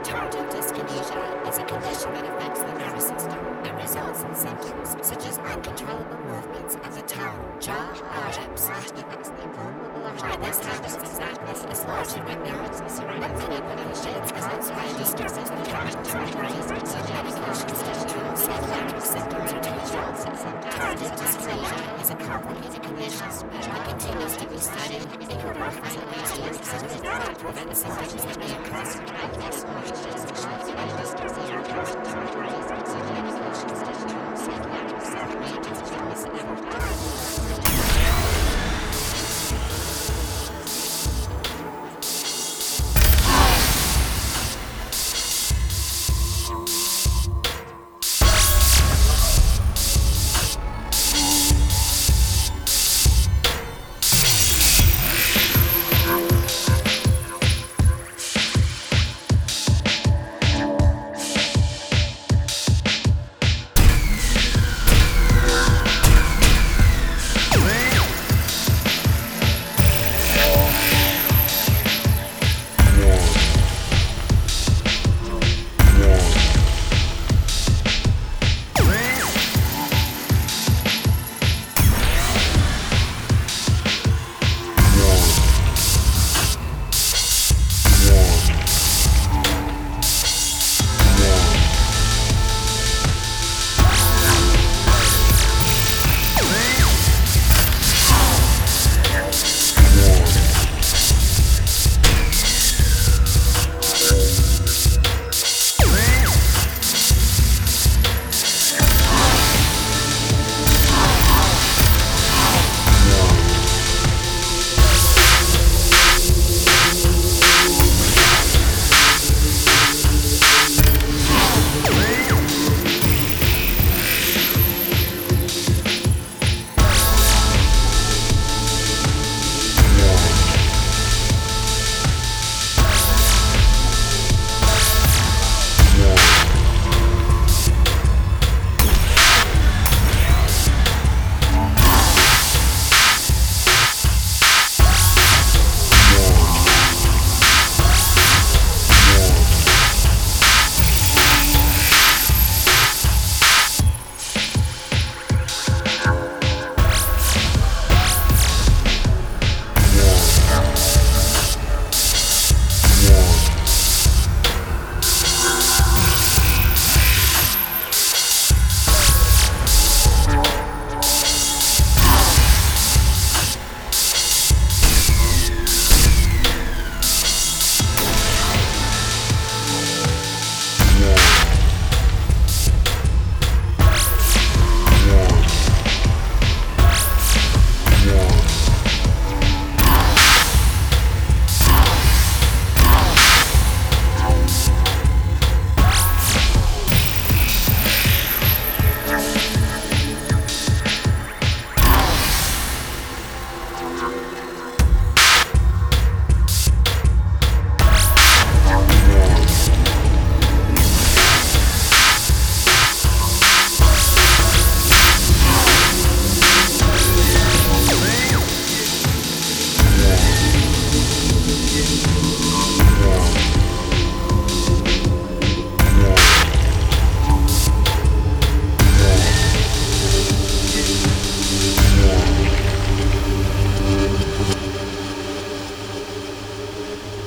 Tardive dyskinesia is a condition that affects the nervous system and results in symptoms such as uncontrollable movements of the tongue, jaw, or lips. Why this happens exactly is largely unknown, but many believe it's caused by disturbances in the chemicals in the brain, and medications that treat psychiatric symptoms are usual. Tardive dyskinesia is a complicated condition that continues to be studied in order to find ways to prevent symptoms that may occur.